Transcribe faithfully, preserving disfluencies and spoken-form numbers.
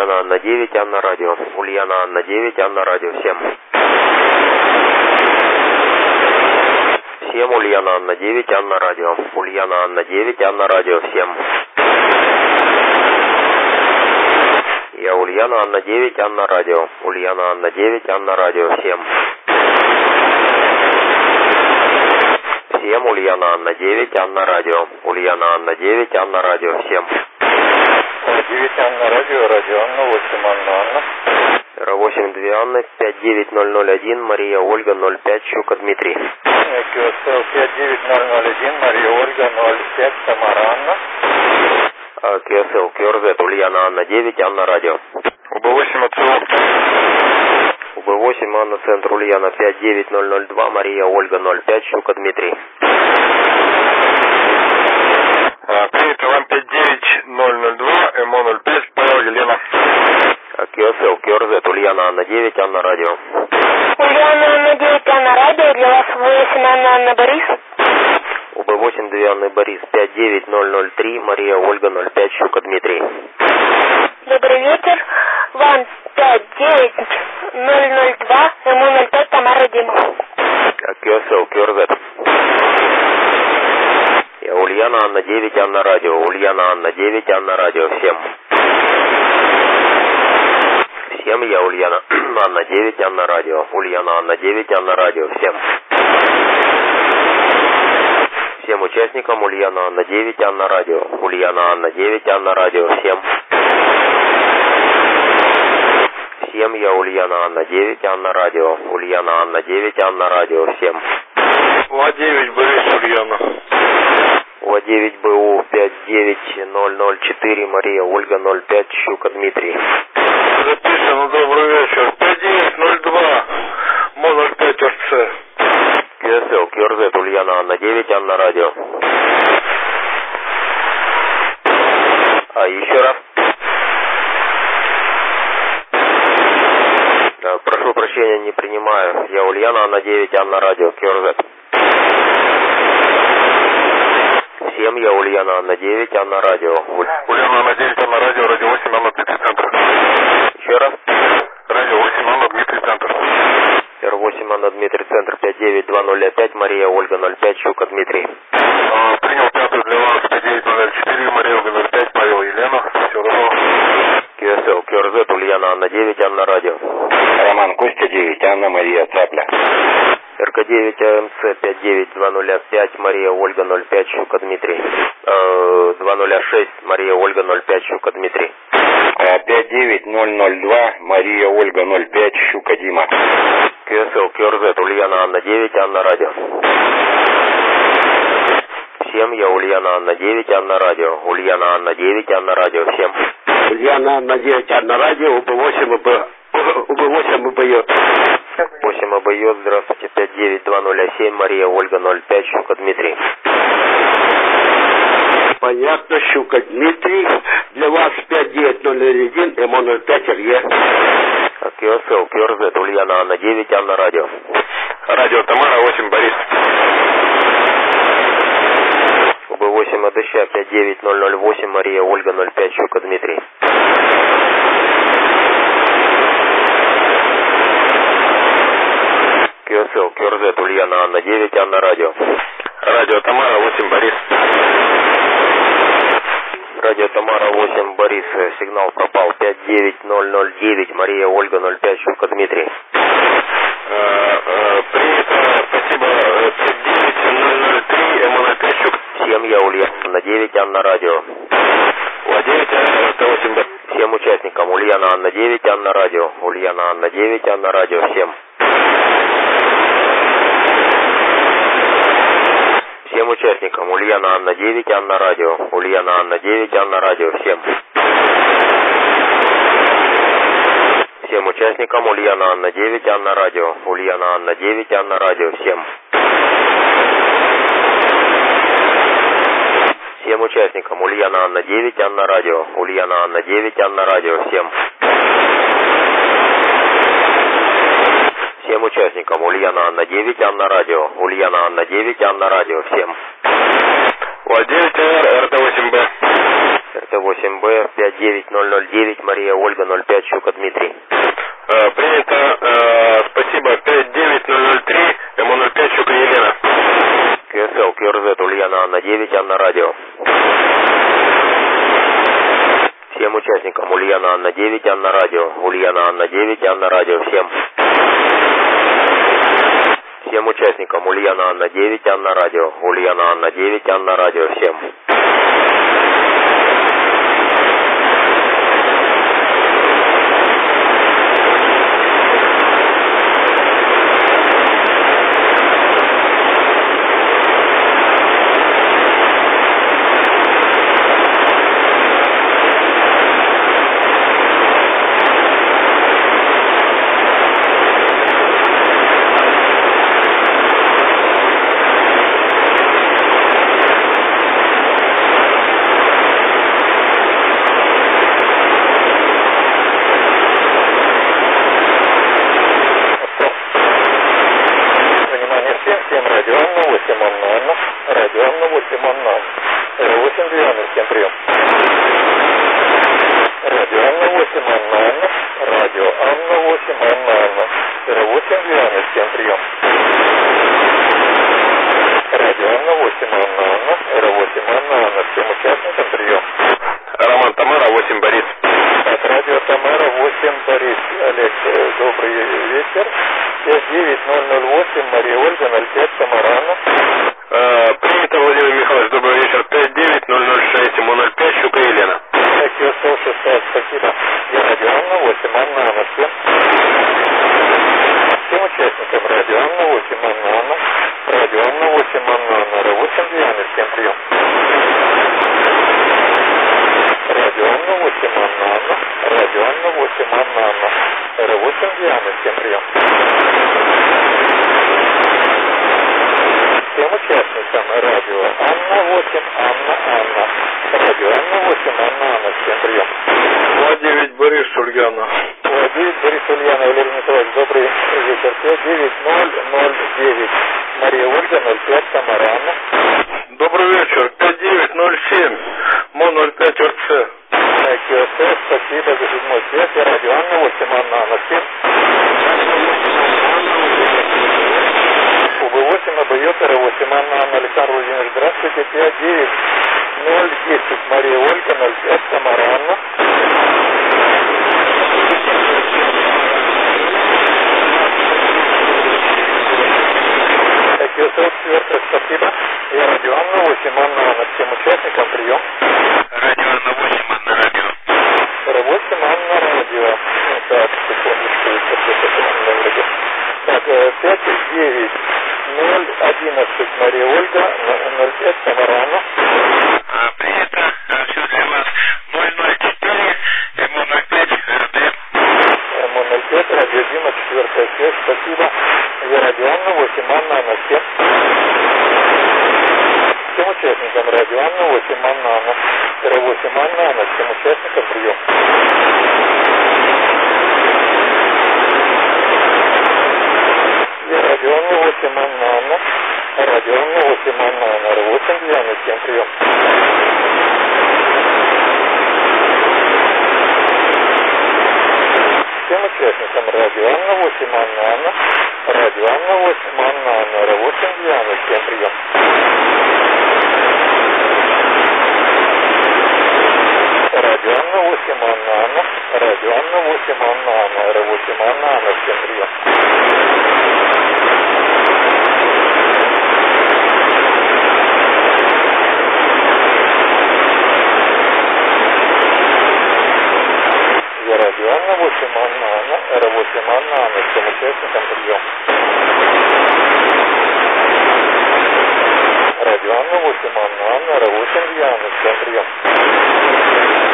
Ульяна Анна девять, Анна радио. Ульяна Анна девять, Анна радио. Всем. Всем Ульяна Анна девять, Анна радио. Ульяна Анна девять, Анна радио. Всем. Я Ульяна Анна девять, Анна радио. Ульяна Анна девять, Анна радио. Всем. Всем Ульяна Анна девять, Анна радио. Ульяна Анна девять, Анна радио. Всем. девять Анна радио, радио Анна, восемь Анна Анна. эр восемь две Анны, пять девять ноль ноль один, Мария Ольга ноль пять, Щука Дмитрий. КСЛ пять девять ноль ноль один, Мария Ольга ноль пять, Тамара Анна. КСЛ КРЗ, Ульяна Анна девять, Анна радио. УБ восемь АЦУ. УБ восемь Анна Центр, Ульяна пять девять ноль ноль два, Мария Ольга ноль пять, Щука Дмитрий. Принято вам пять девять ноль ноль два, МО ноль пять, Павел Елена. КСЛ КРЗ, Ульяна Анна девять, Анна радио. Ульяна Анна девять, Анна радио, для вас восемь Анна Анна Борис. УБ восемь две Анны Борис, пять девять ноль ноль три, Мария Ольга ноль пять, Щука Дмитрий. Добрый вечер, вам пять девять ноль ноль два, МО ноль пять, Тамара Дима. КСЛ КРЗ. Я Ульяна Анна девять, Анна радио. Ульяна Анна девять, Анна радио. Всем. Всем я Ульяна Анна девять, Анна радио. Ульяна Анна девять, Анна радио. Всем. Всем участникам Ульяна Анна девять, Анна радио. Ульяна Анна девять, Анна радио. Всем. Всем я Ульяна Анна девять, Анна радио. Ульяна Анна девять, Анна радио. Всем. УА девять, Борис Ульяна. УА девять БУ пять девять ноль ноль четыре, Мария Ольга ноль пять, Щука Дмитрий. Записано, добрый вечер. пять девять ноль два, МО ноль пять РЦ. КСЛ КРЗ, Ульяна Анна девять, Анна радио. А еще раз. Да, прошу прощения, не принимаю. Я Ульяна Анна девять, Анна радио, КРЗ. Всем я Ульяна Анна девять, Анна радио. Ульяна Анна девять, Анна радио, радио восемь, Анна Дмитрий Центр. Еще раз. Радио восемь, Анна Дмитрий Центр. эр восемь Анна Дмитрий Центр, пять девять два ноль пять, Мария Ольга ноль пять, Щука Дмитрий. А, принял пятую для вас, пять девять ноль четыре, Мария Ольга ноль пять, Павел Елена. Всего доброго. КСЛ КРЗ, Ульяна Анна девять, Анна радио. Роман Костя девять, Анна Мария Цапля. РК девять АМЦ пять девять два ноль пять, Мария Ольга ноль пять, Щука Дмитрий. Э, два ноль шесть, Мария Ольга ноль пять, Щука Дмитрий. пять девять ноль ноль два, Мария Ольга ноль пять, Щука Дима. КСЛ КРЗ, Ульяна Анна девять, Анна радио. Всем я Ульяна Анна девять, Анна радио. Ульяна Анна девять, Анна радио. Всем. Ульяна Анна девять, Анна радио, УБ восемь, УБ восемь, УБЙ. восемь АБЙ, здравствуйте, пять девять два ноль семь, Мария Ольга ноль пять, Щука Дмитрий. Понятно, Щука Дмитрий. Для вас пять девять ноль один, МО ноль пять РЕ. КСЛ КРЗ, Ульяна Анна девять, Анна радио. Радио Тамара восемь, Борис. УБ восемь АДЩ пять девять ноль ноль восемь, Мария Ольга ноль пять, Щука Дмитрий. КСЛ КРЗ, Ульяна Анна девять, Анна радио. Радио Тамара восемь, Борис. Радио Тамара восемь, Борис, сигнал пропал, пять девять ноль ноль девять, Мария Ольга ноль пять, Щука Дмитрий. Принято, спасибо, пять девять ноль ноль три, МО ноль пять, Щука. Всем я Ульяна девять, Анна радио. УА девять, РТ восемь, Борис. Всем участникам Ульяна Анна девять, Анна радио. Ульяна Анна девять, Анна радио. Всем. Всем участникам Ульяна Анна девять, Анна радио. Ульяна Анна девять, Анна радио. Всем. Всем участникам Ульяна Анна девять, Анна радио. Ульяна Анна девять, Анна радио. Всем. Всем участникам Ульяна Анна девять, Анна радио. Ульяна Анна девять, Анна радио. Всем. Всем участникам Ульяна Анна девять, Анна радио. Ульяна Анна девять, Анна радио. Всем. УА девять, РТ восемь Б. эр тэ восемь бэ пять девять ноль ноль девять, Мария Ольга ноль пять, Щука Дмитрий. Э, принято, э, спасибо, пять девять ноль ноль три, эм о ноль пять, Щука Елена. ка эс эл, ка эр зет, Ульяна Анна девять, Анна Радио. Всем участникам Ульяна Анна девять, Анна Радио. Ульяна Анна девять, Анна Радио. Всем. Всем участникам Ульяна Анна девять, Анна Радио. Ульяна Анна девять, Анна Радио. Всем. Радио Анна восемь, Анна, Анна, восемь, Диана, всем прием.